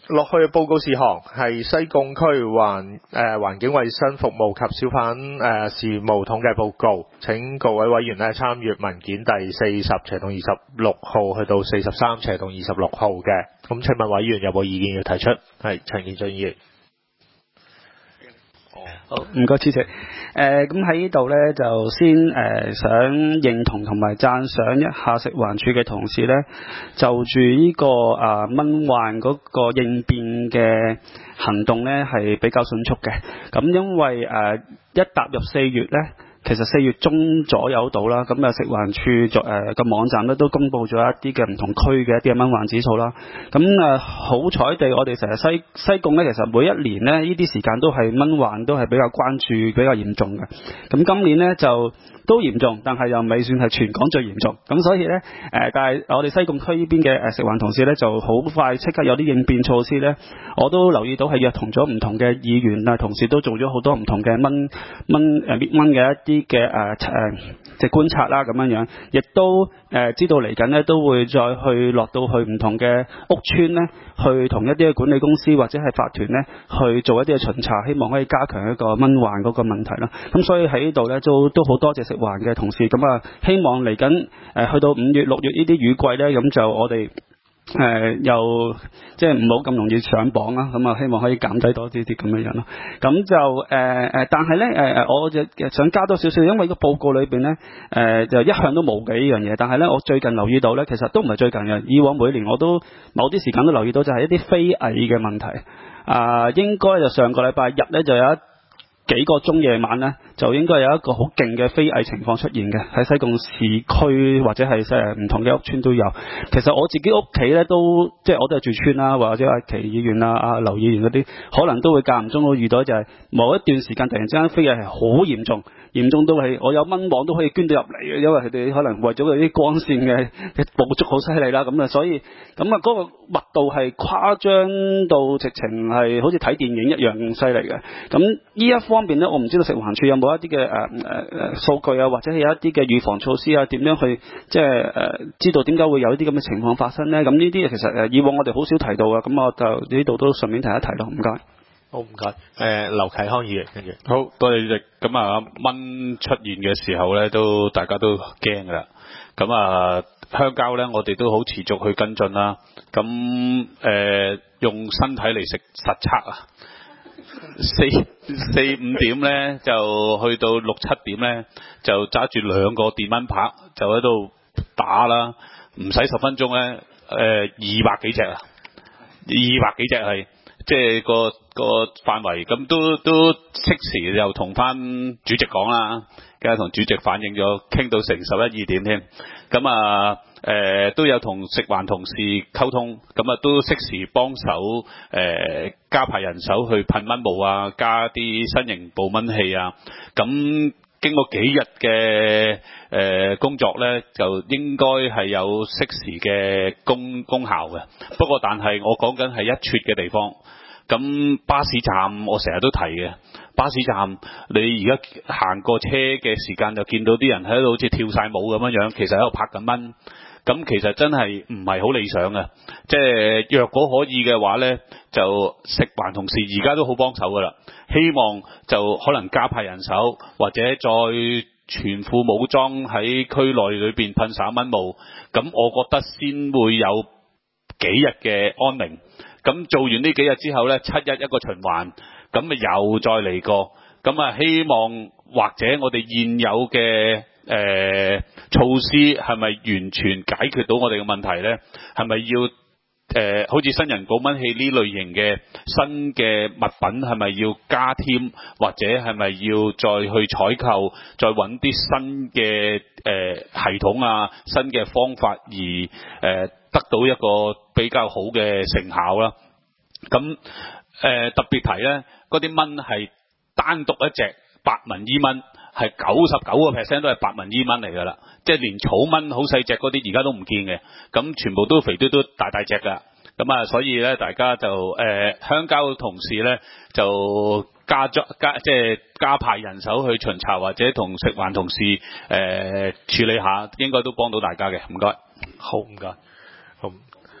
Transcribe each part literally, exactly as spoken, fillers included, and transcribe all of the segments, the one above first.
落去嘅報告事項係西貢區環誒環境衛生服務及小販誒、呃、事務統計報告，請各位委員咧參閱文件第四十斜同二十六號去到四十三斜同二十六號嘅。咁請問委員有冇意見要提出？係陳建俊議員。 好，唔該，主席。誒，咁喺呢度咧，就先誒、呃、想認同同埋讚賞一下食環署嘅同事咧，就住呢、這個啊、呃、蚊患嗰個應變嘅行動咧，係比較迅速嘅。咁因為誒、呃、一踏入四月咧，其實四月中左右到啦，咁啊食環署作誒個網站咧都公布咗一啲嘅唔同區嘅一啲嘅蚊患指數啦。咁啊好彩地，我哋成日西西貢咧，其實每一年咧呢啲時間都係蚊患都係比較關注、比較嚴重嘅。咁今年咧就都嚴重，但係又未算係全港最嚴重。咁所以咧誒、呃，但係我哋西貢區呢邊嘅誒食環同事咧就好快即刻有啲應變措施咧。我都留意到係約同咗唔同嘅議員啊同事都做咗好多唔同嘅蚊蚊誒滅蚊嘅一啲嘅誒誒即係觀察啦咁樣樣，亦都誒、呃、知道嚟緊咧都會再去落到去唔同嘅屋邨咧，去同一啲嘅管理公司或者係法團咧去做一啲嘅巡查，希望可以加強一個蚊患嗰個問題啦。咁所以喺呢度咧都都好多謝食環嘅同事，咁啊希望嚟緊誒去到五月六月呢啲雨季咧，咁就我哋誒、呃、又即係唔好咁容易上榜啦，咁啊希望可以減低多啲啲咁樣樣咯。咁就誒誒、呃，但係咧誒誒，我就想加多少少，因為個報告裏邊咧誒就一向都冇嘅呢樣嘢。但係咧，我最近留意到咧，其實都唔係最近嘅，以往每年我都某啲時間都留意到，就係一啲飛蟻嘅問題。啊、呃，應該就上個禮拜日咧就有一幾個鐘夜晚咧，就應該有一個好勁嘅飛蟻情況出現嘅，喺西貢市區或者係誒唔同嘅屋邨都有。其實我自己屋企咧都即係我都係住村啦，或者阿祁議員啊、阿劉議員嗰啲，可能都會間唔中會遇到，就係某一段時間突然之間飛蟻係好嚴重，嚴重到係我有蚊網都可以捐到入嚟嘅，因為佢哋可能為咗嗰啲光線嘅嘅捕捉好犀利啦，咁啊所以咁啊嗰個密度係誇張到直情係好似睇電影一樣咁犀利嘅。咁呢一方面咧，我唔知道食環署有冇一啲嘅誒誒誒數據啊，或者係有一啲嘅預防措施啊，點樣去即係誒知道點解會有啲咁嘅情況發生咧？咁呢啲其實誒以往我哋好少提到嘅，咁我就呢度都順便提一提咯，唔該。 好，唔該。誒，劉啟康議員跟住。 好多謝主席。咁啊，蚊出現嘅時候咧，都大家都驚噶啦。咁啊，鄉郊咧，我哋都好持續去跟進啦。咁誒、呃，用身體嚟食實測啊。四四五點咧，就去到六七點咧，就揸住兩個電蚊拍，就喺度打啦。唔使十分鐘咧，誒、呃，二百幾隻啊，二百幾隻係。即係個個範圍，咁都都適時又同翻主席講啦，梗係同主席反映咗，傾到成十一二點添。咁啊誒、呃、都有同食環同事溝通，咁啊都適時幫手誒加派人手去噴蚊霧啊，加啲新型捕蚊器啊。咁經過幾日嘅誒工作咧，就應該係有適時嘅功功效嘅。不過但係我講緊係一撮嘅地方。咁巴士站我成日都提嘅，巴士站你而家行過車嘅時間就見到啲人喺度好似跳晒舞咁樣樣，其實喺度拍緊蚊。咁其實真係唔係好理想嘅。即係若果可以嘅話咧，就食環同事而家都好幫手噶啦。希望就可能加派人手，或者再全副武裝喺區內裏邊噴灑蚊霧。咁我覺得先會有幾日嘅安寧。咁做完呢幾日之後咧，七日一個循環，咁咪又再嚟過。咁啊，希望或者我哋現有嘅誒、呃、措施係咪完全解決到我哋嘅問題咧？係咪要誒、呃、好似新人捕蚊器呢類型嘅新嘅物品係咪要加添，或者係咪要再去採購，再揾啲新嘅誒、呃、系統啊、新嘅方法而誒、呃得到一個比較好嘅成效啦。咁誒、呃、特別提咧，嗰啲蚊係單獨一隻白紋伊蚊，係九十九個 percent 都係白紋伊蚊嚟㗎啦。即係連草蚊好細隻嗰啲而家都唔見嘅，咁全部都肥嘟嘟大大隻㗎。咁啊，所以咧大家就誒鄉郊同事咧就加咗加即係加派人手去巡查，或者同食環同事誒、呃、處理下，應該都幫到大家嘅。唔該。 好，唔該。好，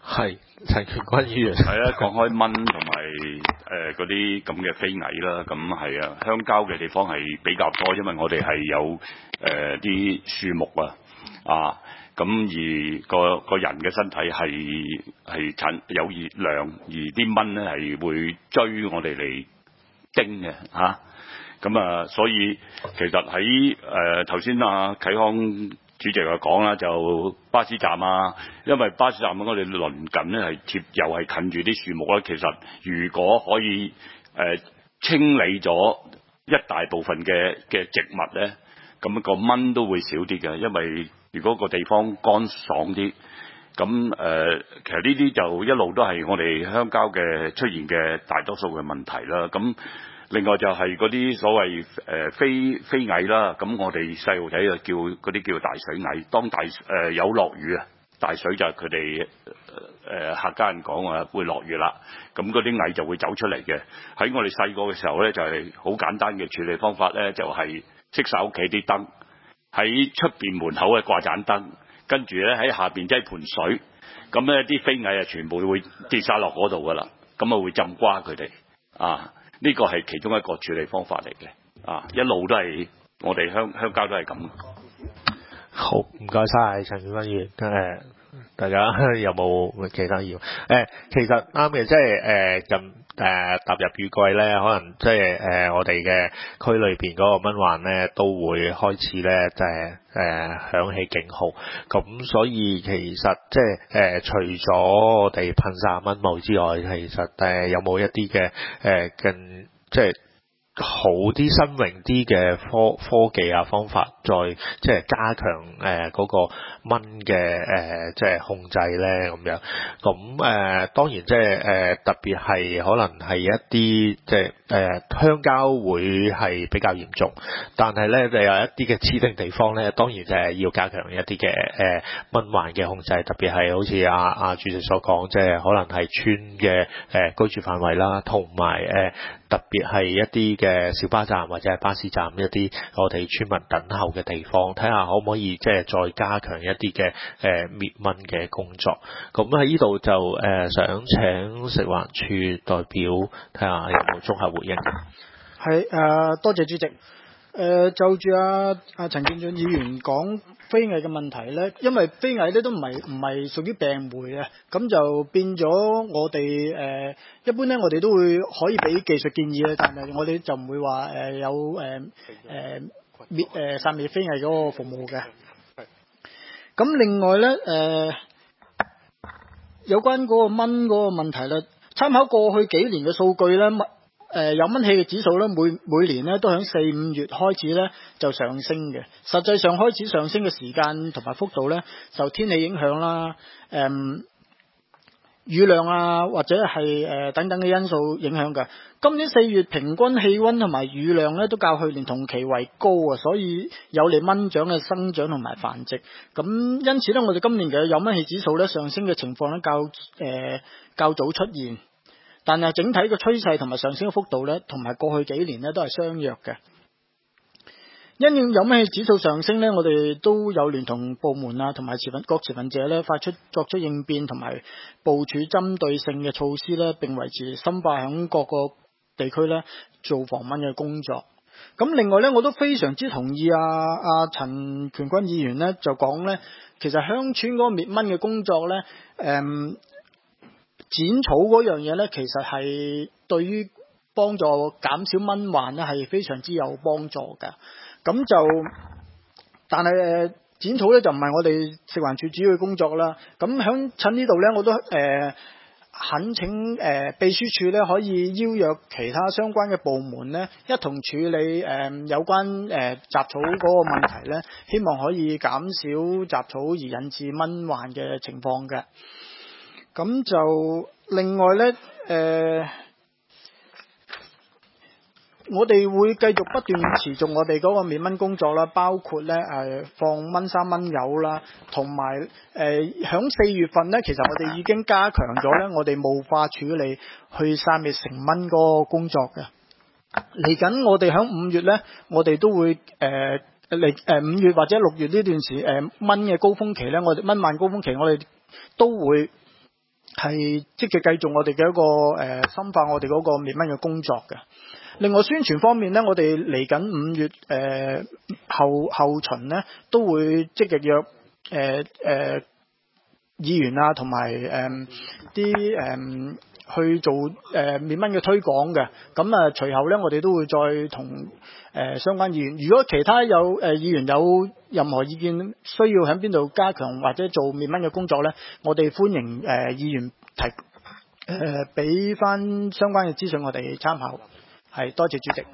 係陳權軍議員。 係啊，講開蚊同埋誒嗰啲咁嘅飛蟻啦，咁係啊，鄉郊嘅地方係比較多，因為我哋係有誒啲樹木啊，啊，咁而個個人嘅身體係係產有熱量，而啲蚊咧係會追我哋嚟叮嘅嚇，咁啊，所以其實喺誒頭先阿啟康主席又講啦，就巴士站啊，因為巴士站我哋鄰近咧係貼又係近住啲樹木啦。其實如果可以誒、呃、清理咗一大部分嘅嘅植物咧，咁、個蚊都會少啲嘅。因為如果個地方乾爽啲，咁誒、呃、其實呢啲就一路都係我哋鄉郊嘅出現嘅大多數嘅問題啦。咁另外就係嗰啲所謂誒、呃、飛飛蟻啦，咁我哋細路仔就叫嗰啲叫大水蟻。當大誒、呃、有落雨啊，大水就係佢哋誒客家人講話會落雨啦，咁嗰啲蟻就會走出嚟嘅。喺我哋細個嘅時候咧，就係、是、好簡單嘅處理方法咧，就係熄晒屋企啲燈，喺出邊門口嘅掛盞燈，跟住咧喺下邊擠盆水，咁咧啲飛蟻啊全部會跌晒落嗰度噶啦，咁啊會浸瓜佢哋啊。呢個係其中一個處理方法嚟嘅，啊，一路都係我哋鄉鄉郊都係咁。 好，唔該晒陳權軍議員。誒，大家有冇其他要？誒，其實啱嘅，即係誒近誒踏入雨季咧，可能即係誒我哋嘅區裏邊嗰個蚊患咧都會開始咧，就係誒響起警號。咁所以其實即係誒除咗我哋噴灑蚊霧之外，其實誒有冇一啲嘅誒更即係好啲新穎啲嘅科科技啊方法，再即係加強誒嗰個蚊嘅誒即係控制咧咁樣。咁誒、呃、當然即係誒特別係可能係一啲即係誒鄉郊會係比較嚴重，但係咧就有一啲嘅指定地方咧，當然就係要加強一啲嘅誒蚊患嘅控制，特別係好似阿阿主席所講，即係可能係村嘅誒、呃、居住範圍啦，同埋誒特別係一啲嘅小巴站或者係巴士站一啲我哋村民等候嘅地方，睇下可唔可以即係再加強一啲嘅誒滅蚊嘅工作。咁喺呢度就誒、呃、想請食環署代表睇下有冇綜合回應。 係誒、呃，多謝主席。誒、呃、就住阿阿陳建俊議員講飛蟻嘅問題咧，因為飛蟻咧都唔係唔係屬於病媒嘅，咁就變咗我哋誒、呃、一般咧，我哋都會可以俾技術建議嘅，但係我哋就唔會話誒、呃、有誒誒滅誒殺滅飛蟻嗰個服務嘅。咁另外咧誒、呃、有關嗰個蚊嗰個問題咧，參考過去幾年嘅數據咧。誒、呃、有蚊氣嘅指數咧，每每年咧都喺四五月開始咧就上升嘅。實際上開始上升嘅時間同埋幅度咧，受天氣影響啦、誒、嗯、雨量啊或者係誒、呃、等等嘅因素影響嘅。今年四月平均氣溫同埋雨量咧都較去年同期為高啊，所以有利蚊長嘅生長同埋繁殖。咁因此咧，我哋今年嘅有蚊氣指數咧上升嘅情況咧較誒、呃、較早出現。但係整體嘅趨勢同埋上升嘅幅度咧，同埋過去幾年咧都係相若嘅。因應有蚊氣指數上升咧，我哋都有聯同部門啊，同埋持份各持份者咧，發出作出應變同埋部署針對性嘅措施咧，並維持深化響各個地區咧做防蚊嘅工作。咁另外咧，我都非常之同意啊啊陳權軍議員咧就講咧，其實鄉村嗰個滅蚊嘅工作咧，誒、嗯。剪草嗰樣嘢咧，其實係對於幫助減少蚊患咧係非常之有幫助㗎。咁就，但係誒剪草咧就唔係我哋食環署主要嘅工作啦。咁響趁呢度咧，我都誒懇請誒秘書處咧可以邀約其他相關嘅部門咧，一同處理誒有關誒雜草嗰個問題咧，希望可以減少雜草而引致蚊患嘅情況嘅。咁就另外咧，誒、呃，我哋會繼續不斷持續我哋嗰個滅蚊工作啦，包括咧誒、呃、放蚊砂蚊油啦，同埋誒響四月份咧，其實我哋已經加強咗咧，我哋霧化處理去殺滅成蚊嗰個工作嘅。嚟緊我哋響五月咧，我哋都會誒嚟誒五月或者六月呢段時誒、呃、蚊嘅高峰期咧，我哋蚊患高峰期，我哋都會。 係積極繼續我哋嘅一個誒、呃、深化我哋嗰個滅蚊嘅工作嘅。另外宣傳方面咧，我哋嚟緊五月誒、呃、後後旬咧都會積極約誒誒、呃呃、議員啊，同埋誒啲誒去做誒、呃、滅蚊嘅推廣嘅。咁啊，隨後咧我哋都會再同誒、呃、相關議員，如果其他有誒、呃、議員有任何意見，需要喺邊度加強或者做滅蚊嘅工作咧，我哋歡迎誒、呃、議員提誒俾翻相關嘅資訊我哋參考。係，多謝主席。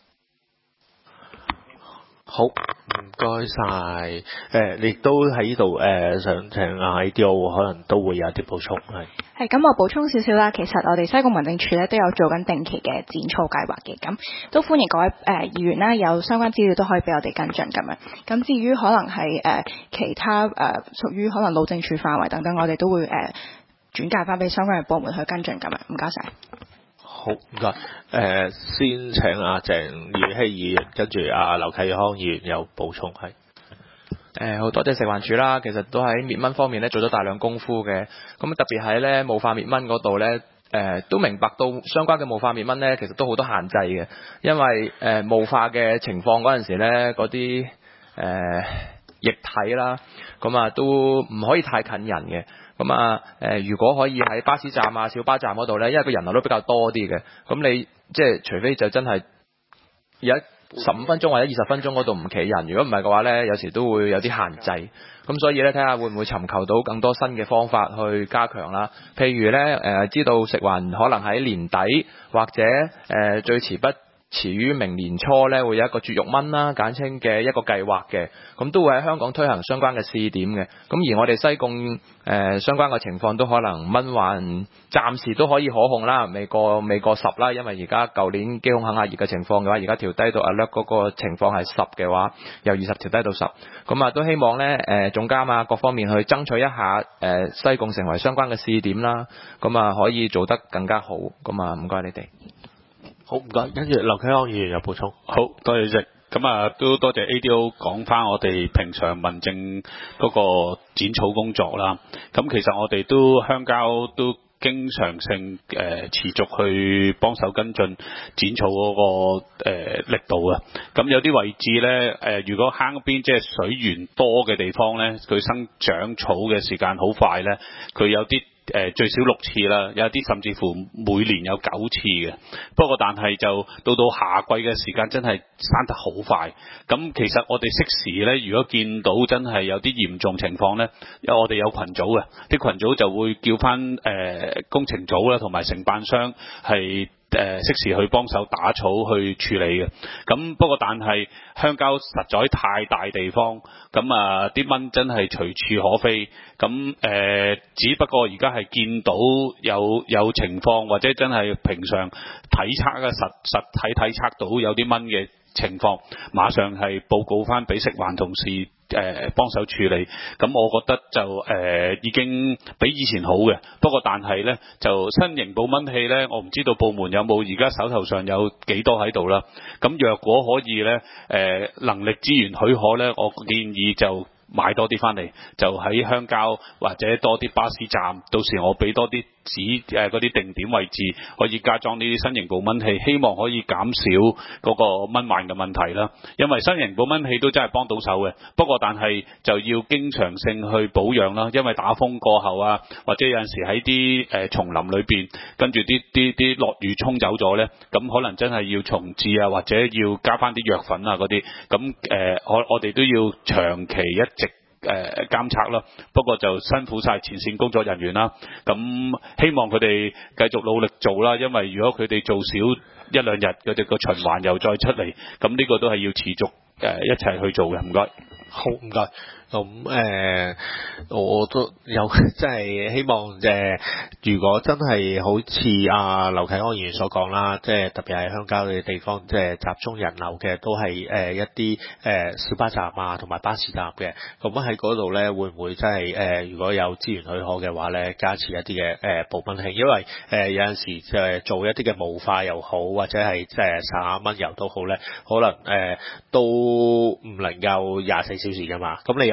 好，唔該晒。誒，亦都喺呢度誒，想請阿 A D O 可能都會有啲補充，係。 係，咁我補充少少啦。其實我哋西貢民政處咧都有做緊定期嘅剪草計劃嘅，咁都歡迎各位誒、呃、議員啦，有相關資料都可以俾我哋跟進咁樣。咁至於可能係誒、呃、其他誒、呃、屬於可能路政處範圍等等，我哋都會誒、呃、轉介翻俾相關嘅部門去跟進咁樣。唔該晒。 好，唔該。誒，先請阿鄭耀希議員，跟住阿劉啟康議員有補充，係。 誒好多謝食環署啦，其實都喺滅蚊方面咧做咗大量功夫嘅。咁特別喺咧霧化滅蚊嗰度咧，誒都明白到相關嘅霧化滅蚊咧，其實都好多限制嘅，因為誒霧化嘅情況嗰陣時咧，嗰啲誒液體啦，咁啊都唔可以太近人嘅。咁啊誒，如果可以喺巴士站啊、小巴站嗰度咧，因為個人流都比較多啲嘅，咁你即係除非就真係有一十五分鐘或者二十分鐘嗰度唔企人，如果唔係嘅話呢，有時都會有啲限制。咁所以呢，睇下會唔會尋求到更多新嘅方法去加強啦。譬如呢，誒、呃、知道食環可能喺年底或者誒、呃、最遲不遲於明年初呢，會有一個絕育蚊啦，簡稱嘅一個計劃嘅，咁都會喺香港推行相關嘅試點嘅。咁而我哋西貢誒、呃、相關嘅情況都可能蚊患暫時都可以可控啦，未過未過十啦，因為而家舊年機控肯亞熱嘅情況嘅話，而家調低到 alert 嗰個情況係十嘅話，由二十調低到十。咁啊都希望呢誒、呃、總監啊各方面去爭取一下誒、呃、西貢成為相關嘅試點啦，咁啊可以做得更加好。咁啊唔該你哋。 好，唔該，跟住劉啟康議員有補充。 好多謝主席，咁啊都多謝 A D O 講翻我哋平常民政嗰個剪草工作啦。咁其實我哋都鄉郊都經常性誒、呃、持續去幫手跟進剪草嗰、那個、呃、力度啊。咁有啲位置咧誒、呃，如果坑邊即係水源多嘅地方咧，佢生長草嘅時間好快咧，佢有啲。誒、呃、最少六次啦，有啲甚至乎每年有九次嘅。不過但係就到到夏季嘅時間真係生得好快。咁其實我哋適時咧，如果見到真係有啲嚴重情況咧，因為我哋有群組嘅，啲群組就會叫翻誒、呃、工程組啦，同埋承辦商係。誒、呃、適時去幫手打草去處理嘅，咁不過但係鄉郊實在太大地方，咁啊啲蚊真係隨處可飛，咁誒、呃、只不過而家係見到有有情況或者真係平常體測嘅實實體體測到有啲蚊嘅情況，馬上係報告翻俾食環同事誒、呃、幫手處理，咁我覺得就誒、呃、已經比以前好嘅。不過但係呢，就新型保蚊器呢，我唔知道部門有冇而家手頭上有幾多喺度啦。咁若果可以呢，誒、呃、能力資源許可呢，我建議就買多啲翻嚟，就喺鄉郊或者多啲巴士站，到時我俾多啲指誒嗰啲定點位置，可以加裝呢啲新型保蚊器，希望可以減少嗰個蚊患嘅問題啦。因為新型保蚊器都真係幫到手嘅，不過但係就要經常性去保養啦。因為打風過後啊，或者有陣時喺啲誒叢林裏邊，跟住啲啲啲落雨沖走咗呢，咁可能真係要重置啊，或者要加翻啲藥粉啊嗰啲，咁誒我我哋都要長期一直誒監測啦，不過就辛苦晒前線工作人員啦。咁希望佢哋繼續努力做啦，因為如果佢哋做少一兩日，佢哋個循環又再出嚟，咁呢個都係要持續誒一齊去做嘅。唔該。 好，唔該。咁誒、呃，我都有即係希望誒、呃，如果真係好似阿劉啟康議員所講啦，即係特別係鄉郊嘅地方，即係集中人流嘅，都係誒、呃、一啲誒、呃、小巴站啊，同埋巴士站嘅。咁喺嗰度咧，會唔會真係誒、呃，如果有資源許可嘅話咧，加持一啲嘅誒保蚊器？因為誒、呃、有陣時就係做一啲嘅霧化又好，或者係即係灑下蚊油都好咧，可能誒、呃、都唔能夠廿四小時㗎嘛。咁你有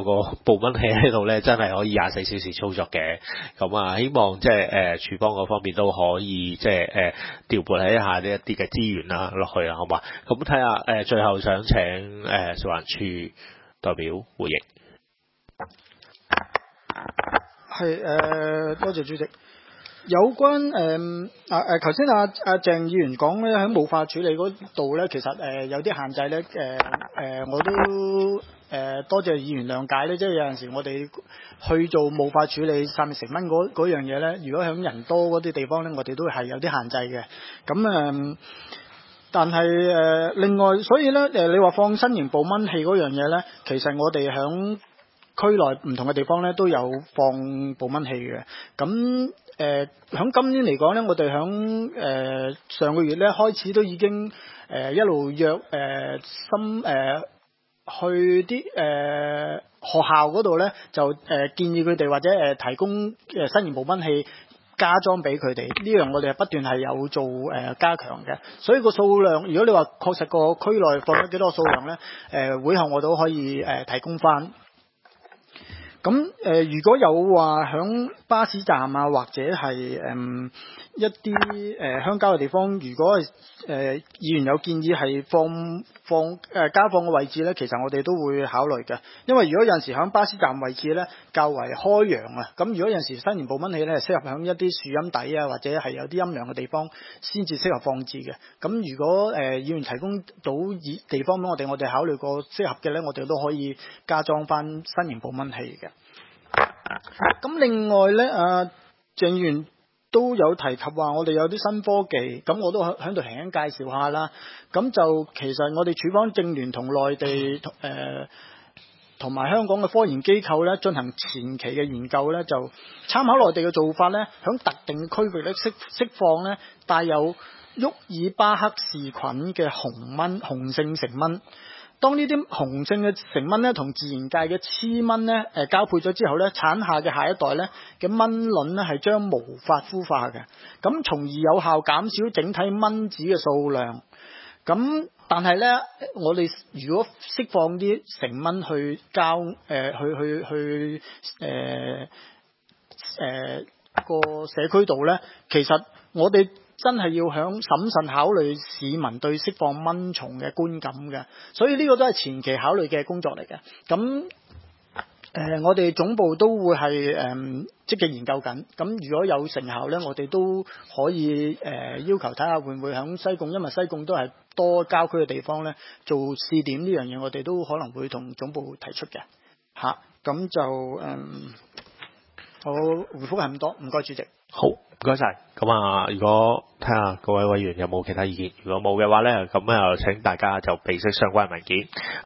有個捕蚊器喺度咧，真係可以廿四小時操作嘅。咁啊，希望即係誒處方嗰方面都可以即係誒調撥喺一下呢一啲嘅資源啦落去啊，好嘛？咁睇下誒最後想請誒食環署代表回應。 係誒、呃，多謝主席。有關誒啊誒，頭先阿阿鄭議員講咧，喺霧化處理嗰度咧，其實誒、呃、有啲限制咧，誒、呃、誒、呃、我都誒、呃、多謝議員諒解咧，即係有陣時我哋去做霧化處理殺滅成蚊嗰嗰樣嘢咧，如果喺人多嗰啲地方咧，我哋都係有啲限制嘅。咁誒、呃，但係誒、呃、另外，所以咧誒、呃，你話放新型捕蚊器嗰樣嘢咧，其實我哋喺區內唔同嘅地方咧都有放捕蚊器嘅。咁誒喺今年嚟講咧，我哋喺誒上個月咧開始都已經誒、呃、一路約誒深誒去啲誒、呃、學校嗰度咧，就誒、呃、建議佢哋或者誒、呃、提供誒新型捕蚊器加裝俾佢哋。呢樣我哋係不斷係有做誒、呃、加強嘅。所以個數量，如果你話確實個區內放咗幾多數量咧，誒、呃、會後我都可以誒、呃、提供翻。咁誒、呃，如果有話響巴士站啊，或者係誒、嗯、一啲誒、呃、鄉郊嘅地方，如果係誒、呃、議員有建議係放放誒、呃、加放嘅位置咧，其實我哋都會考慮嘅。因為如果有陣時響巴士站位置咧較為開揚啊，咁如果有陣時新型捕蚊器咧係適合響一啲樹蔭底啊，或者係有啲陰涼嘅地方先至適合放置嘅。咁如果誒、呃、議員提供到以地方俾我哋，我哋考慮過適合嘅咧，我哋都可以加裝翻新型捕蚊器嘅。咁另外咧，啊鄭議員都有提及話，我哋有啲新科技，咁我都喺喺度輕輕介紹下啦。咁就其實我哋處方正聯同內地誒同埋香港嘅科研機構咧進行前期嘅研究咧，就參考內地嘅做法咧，響特定區域咧釋釋放咧帶有沃爾巴克氏菌嘅雄蚊雄性成蚊。當呢啲雄性嘅成蚊咧同自然界嘅雌蚊咧誒交配咗之後咧，產下嘅下一代咧嘅蚊卵咧係將無法孵化嘅，咁從而有效減少整體蚊子嘅數量。咁但係咧，我哋如果釋放啲成蚊去交誒、呃、去去去誒誒個社區度咧，其實我哋真係要響審慎考慮市民對釋放蚊蟲嘅觀感嘅，所以呢個都係前期考慮嘅工作嚟嘅。咁誒、呃，我哋總部都會係誒積極研究緊。咁如果有成效咧，我哋都可以誒、呃、要求睇下會唔會響西貢，因為西貢都係多郊區嘅地方咧，做試點呢樣嘢，我哋都可能會同總部提出嘅嚇。咁、啊、就誒、呃，我回覆係咁多，唔該主席。 好，唔該晒。咁啊，如果睇下各位委員有冇其他意見，如果冇嘅話咧，咁啊請大家就備悉相關文件。